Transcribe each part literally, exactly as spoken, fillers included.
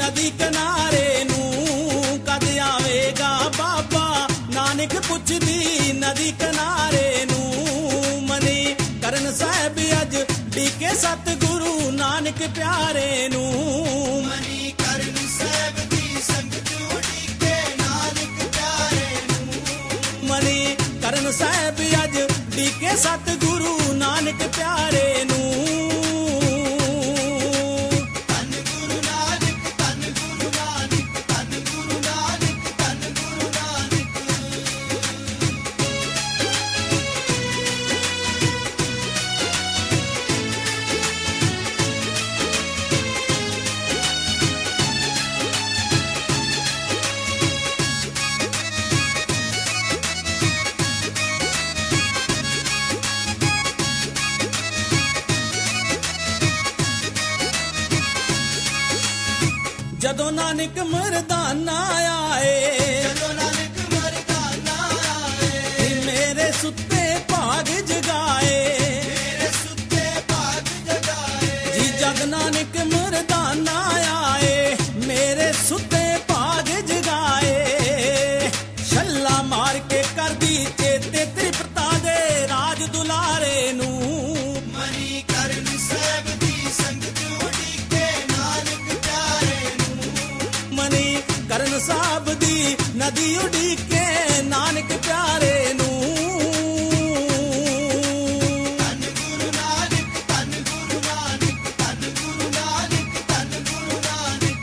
ਨਦੀ ਕਿਨਾਰੇ ਨੂੰ, ਕਦ ਆਵੇਗਾ ਬਾਬਾ ਨਾਨਕ ਪੁੱਛਦੀ ਨਦੀ ਕਿਨਾਰੇ ਨੂੰ। ਮਨੀ ਕਰਨ ਸਾਹਿਬ ਅੱਜ ਡੀਕੇ ਸਤਿਗੁਰੂ ਨਾਨਕ ਪਿਆਰੇ ਨੂੰ। ਮਨੀ ਕਰਨ ਸਾਹਿਬ ਦੀ ਸੰਗਤ ਉਡੀਕੇ ਨਾਨਕ ਪਿਆਰੇ ਨੂੰ। ਮਨੀ ਕਰਨ ਸਾਹਿਬ ਅੱਜ ਡੀਕੇ ਸਤਿਗੁਰੂ ਨਾਨਕ ਪਿਆਰੇ ਨੂੰ। ਜਦੋਂ ਨਾਨਕ ਮਰਦਾਨਾ ਆਏ, ਜਦੋਂ ਨਾਨਕ ਮਰਦਾਨਾ ਆਏ, ਮੇਰੇ ਸੁੱਤੇ ਭਾਗ ਜਗਾਏ, ਮੇਰੇ ਸੁੱਤੇ ਭਾਗ ਜਗਾਏ। ਜੀ ਜਦ ਨਾਨਕ ਮਰਦਾਨਾ ਆਏ, ਮੇਰੇ ਸੁੱਤੇ ਭਾਗ ਜਗਾਏ। ਛੱਲਾ ਮਾਰ ਕੇ ਕਰਦੀ ਚੇਤੇ ਤ੍ਰਿਪਤਾ ਦੇ ਰਾਜ ਦੁਲਾਰੇ ਨੂੰ। ਮਨੀ ਕਰਨ ਸਾਹਿਬ ਦੀ ਸੰਗਤ ਉਡੀਕੇ ਨਾਨਕ ਪਿਆਰੇ ਨੂੰ। ਮਨੀ ਕਰਨ ਸਾਹਿਬ ਦੀ ਨਦੀ ਉਡੀਕੇ ਨਾਨਕ ਪਿਆਰੇ ਨੂੰ। ਧੰਨ ਗੁਰੂ ਨਾਨਕ, ਧੰਨ ਗੁਰੂ ਨਾਨਕ, ਧੰਨ ਗੁਰੂ ਨਾਨਕ, ਧੰਨ ਗੁਰੂ ਨਾਨਕ।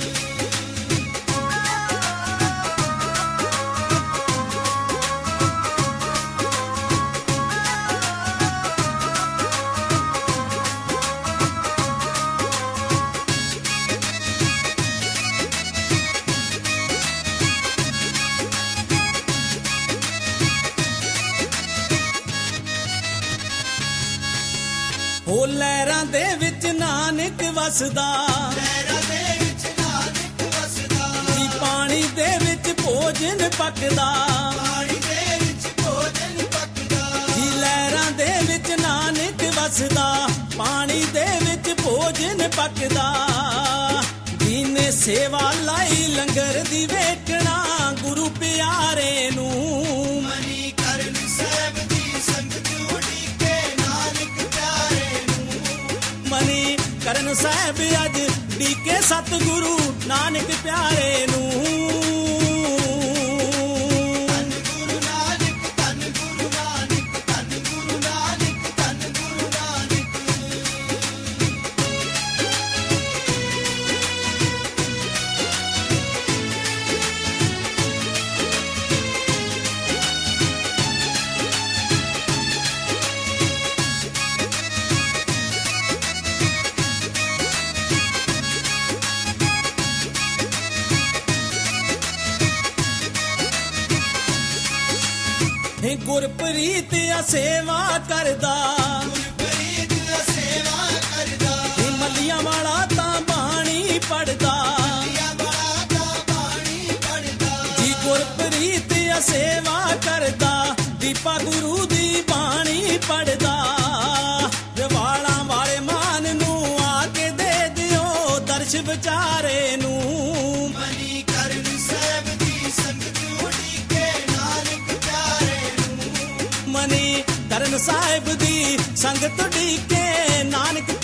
ਹੋ ਲਹਿਰਾਂ ਦੇ ਵਿੱਚ ਨਾਨਕ ਵਸਦਾ, ਲਹਿਰਾਂ ਦੇ ਵਿੱਚ ਨਾਨਕ ਵਸਦਾ। ਜੀ ਪਾਣੀ ਦੇ ਵਿੱਚ ਭੋਜਨ ਪੱਕਦਾ, ਪਾਣੀ ਦੇ ਵਿੱਚ ਭੋਜਨ ਪੱਕਦਾ। ਜੀ ਲਹਿਰਾਂ ਦੇ ਵਿੱਚ ਨਾਨਕ ਵਸਦਾ, ਪਾਣੀ ਦੇ ਵਿੱਚ ਭੋਜਨ ਪੱਕਦਾ। ਦੀਨੇ ਸੇਵਾ ਲਾਈ ਲੰਗਰ ਦੀ ਵੇਖਣਾ ਗੁਰੂ ਪਿਆਰੇ ਨੂੰ। ਮਨੀ ਕਰਨ ਸਾਹਿਬ ਦੀ ਸੰਗਤ ਉਡੀਕੇ ਨਾਨਕ ਪਿਆਰੇ ਨੂੰ। ਮਨੀ ਕਰਨ ਸਾਹਿਬ ਅੱਜ ਡੀਕੇ ਸਤਿਗੁਰੂ ਨਾਨਕ ਪਿਆਰੇ ਨੂੰ। ਧੰਨ ਗੁਰੂ ਨਾਨਕ, ਧੰਨ ਗੁਰੂ ਨਾਨਕ, ਧੰਨ ਗੁਰੂ ਨਾਨਕ, ਧੰਨ ਗੁਰੂ ਨਾਨਕ। हे ਗੁਰਪ੍ਰੀਤ ਆ ਸੇਵਾ ਕਰਦਾ, ਗੁਰਪ੍ਰੀਤ ਦਾ ਸੇਵਾ ਕਰਦਾ। हे ਮੱਲੀਆਂ ਵਾਲਾ ਤਾਂ ਬਾਣੀ ਪੜਦਾ, ਮੱਲੀਆਂ ਵਾਲਾ ਤਾਂ ਬਾਣੀ ਪੜਦਾ। ਜੀ ਗੁਰਪ੍ਰੀਤ ਆ ਸੇਵਾ ਕਰਦਾ, ਦੀਪਾ ਗੁਰੂ ਦੀ ਬਾਣੀ ਪੜਦਾ। ਰਵਾਲਾਂ ਵਾਲੇ ਮਾਨ ਨੂੰ ਆ ਕੇ ਦੇ ਦਿਓ ਦਰਸ਼ ਵਿਚਾਰੇ ਨੂੰ। ਮਨੀ ਕਰਨ ਸਾਹਿਬ ਦੀ ਸੰਗਤ ਉਡੀਕੇ ਨਾਨਕ ਪਿਆਰੇ ਨੂੰ। ਮਨੀ ਕਰਨ ਸਾਹਿਬ ਦੀ ਸੰਗਤ ਢੀਕੇ ਨਾਨਕ